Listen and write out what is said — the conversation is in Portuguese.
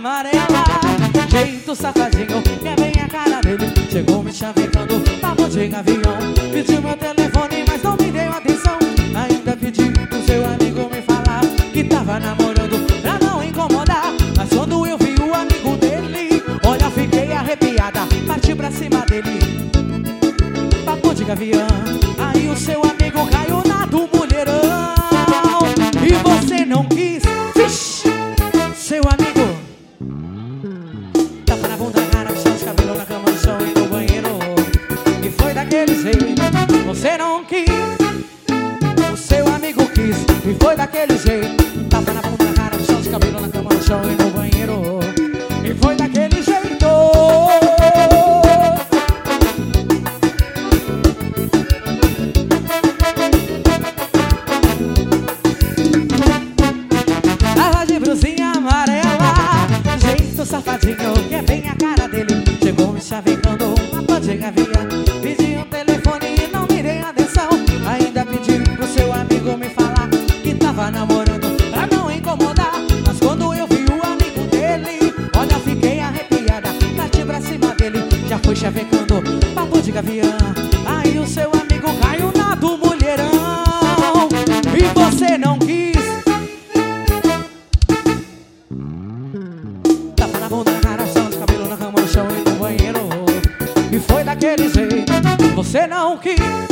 amarela. Jeito safadinho, que é bem a cara dele. Chegou me chavecando, tava de gavião. Pediu meu telefone, mas não me deu atenção. Ainda pedi pro seu amigo me falar que tava namorando, pra não incomodar. Mas quando eu vi o amigo dele, olha, fiquei arrepiada. Parti pra cima dele, papo de gavião. Aí o seu amigo caiu na do mulherão. E você não quis, vixe, seu amigo tapa na bunda, cara, no chão, de cabelo na cama, no chão e no banheiro. E foi daquele jeito, você não quis, o seu amigo quis. E foi daquele jeito, tapa na bunda, cara, no chão, de cabelo na cama, no chão e no banheiro. E foi daquele jeito. Tava de brusinha amarela, jeito safadinho, que é bem a cara dele. Chegou me chavecando, uma de gavia. Pedi um telefone e não me dei atenção. Ainda pedi pro seu amigo me falar que tava namorando, pra não incomodar. Mas quando eu vi o amigo dele, olha, fiquei arrepiada. Parti pra cima dele, já foi chavecando, papo de gavião. Aí o seu amigo caiu na do mulherão. E você não quis, tapa na bunda, na cara, chão, de cabelo na cama, no chão e no banheiro. E foi daquele jeito, você não quis.